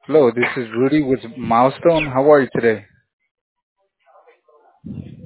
Hello, this is Rudy with Milestone. How are you today?